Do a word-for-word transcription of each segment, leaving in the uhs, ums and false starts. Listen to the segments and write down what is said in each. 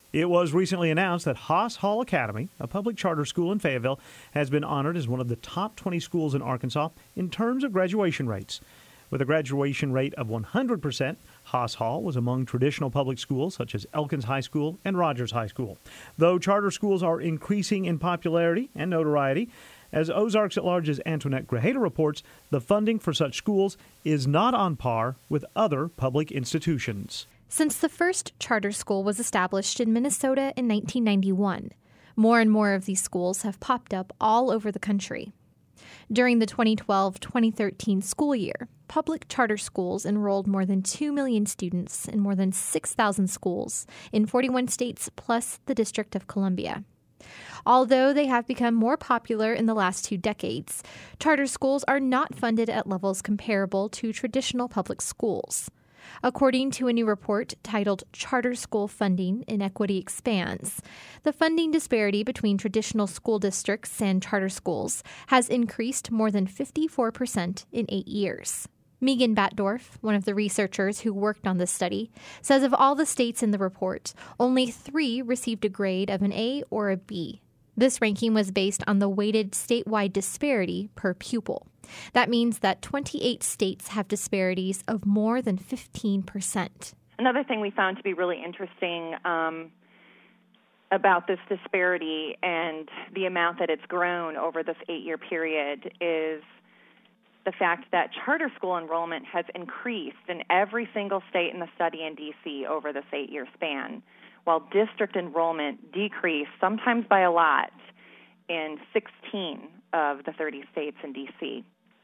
It was recently announced that Haas Hall Academy, a public charter school in Fayetteville, has been honored as one of the top twenty schools in Arkansas in terms of graduation rates. With a graduation rate of one hundred percent, Haas Hall was among traditional public schools such as Elkins High School and Rogers High School. Though charter schools are increasing in popularity and notoriety, as Ozarks at Large's Antoinette Grajeda reports, the funding for such schools is not on par with other public institutions. Since the first charter school was established in Minnesota in nineteen ninety-one, more and more of these schools have popped up all over the country. During the twenty twelve twenty thirteen school year, public charter schools enrolled more than two million students in more than six thousand schools in forty-one states plus the District of Columbia. Although they have become more popular in the last two decades, charter schools are not funded at levels comparable to traditional public schools. According to a new report titled Charter School Funding Inequity Expands, the funding disparity between traditional school districts and charter schools has increased more than fifty-four percent in eight years. Megan Batdorf, one of the researchers who worked on this study, says of all the states in the report, only three received a grade of an A or a B. This ranking was based on the weighted statewide disparity per pupil. That means that twenty-eight states have disparities of more than fifteen percent. Another thing we found to be really interesting um, about this disparity and the amount that it's grown over this eight-year period is the fact that charter school enrollment has increased in every single state in the study in D C over this eight-year span, while district enrollment decreased, sometimes by a lot, in sixteen of the thirty states in D C.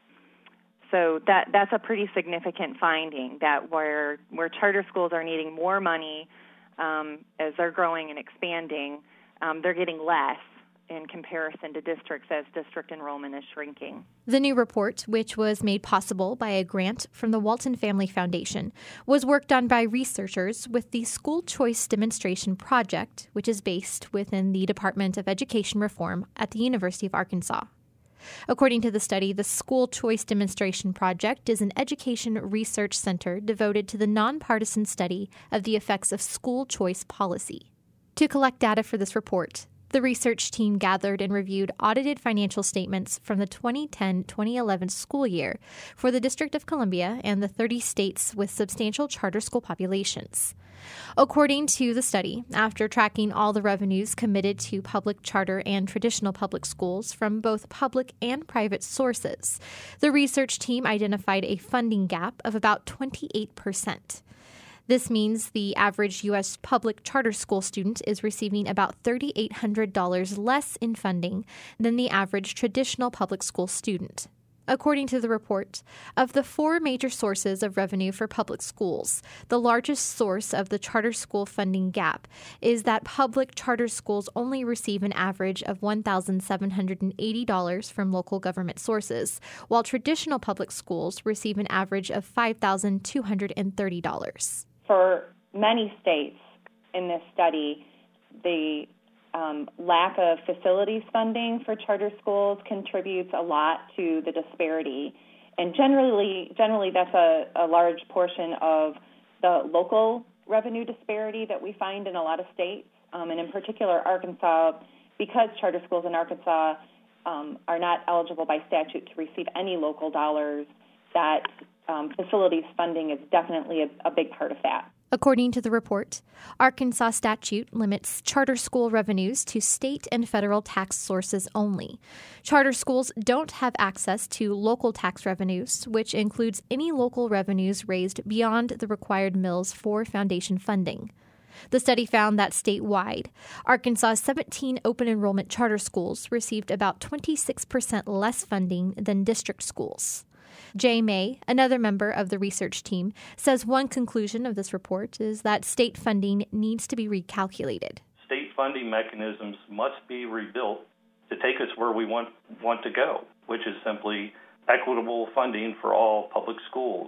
So that that's a pretty significant finding, that where where charter schools are needing more money um, as they're growing and expanding, um, they're getting less in comparison to districts as district enrollment is shrinking. The new report, which was made possible by a grant from the Walton Family Foundation, was worked on by researchers with the School Choice Demonstration Project, which is based within the Department of Education Reform at the University of Arkansas. According to the study, the School Choice Demonstration Project is an education research center devoted to the nonpartisan study of the effects of school choice policy. To collect data for this report, the research team gathered and reviewed audited financial statements from the twenty ten twenty eleven school year for the District of Columbia and the thirty states with substantial charter school populations. According to the study, after tracking all the revenues committed to public charter and traditional public schools from both public and private sources, the research team identified a funding gap of about twenty-eight percent. This means the average U S public charter school student is receiving about three thousand eight hundred dollars less in funding than the average traditional public school student. According to the report, of the four major sources of revenue for public schools, the largest source of the charter school funding gap is that public charter schools only receive an average of one thousand seven hundred eighty dollars from local government sources, while traditional public schools receive an average of five thousand two hundred thirty dollars. For many states in this study, the um, lack of facilities funding for charter schools contributes a lot to the disparity. And generally, generally that's a, a large portion of the local revenue disparity that we find in a lot of states, um, and in particular Arkansas, because charter schools in Arkansas um, are not eligible by statute to receive any local dollars, that um, facilities funding is definitely a, a big part of that. According to the report, Arkansas statute limits charter school revenues to state and federal tax sources only. Charter schools don't have access to local tax revenues, which includes any local revenues raised beyond the required mills for foundation funding. The study found that statewide, Arkansas's seventeen open enrollment charter schools received about twenty-six percent less funding than district schools. Jay May, another member of the research team, says one conclusion of this report is that state funding needs to be recalculated. State funding mechanisms must be rebuilt to take us where we want, want to go, which is simply equitable funding for all public schools.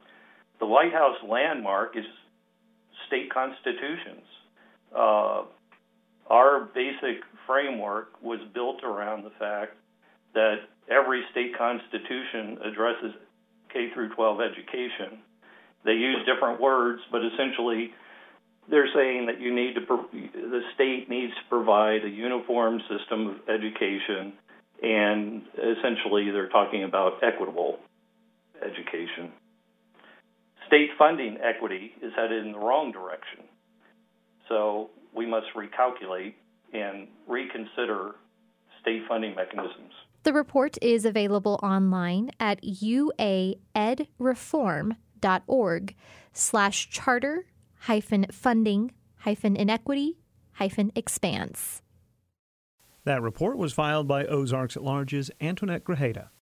The White House landmark is state constitutions. Uh, our basic framework was built around the fact that every state constitution addresses K through twelve education. They use different words, but essentially they're saying that you need to, the state needs to provide a uniform system of education, and essentially they're talking about equitable education. State funding equity is headed in the wrong direction. So we must recalculate and reconsider state funding mechanisms. The report is available online at uaedreform.org slash charter hyphen funding hyphen inequity hyphen expands. That report was filed by Ozarks at Large's Antoinette Grajeda.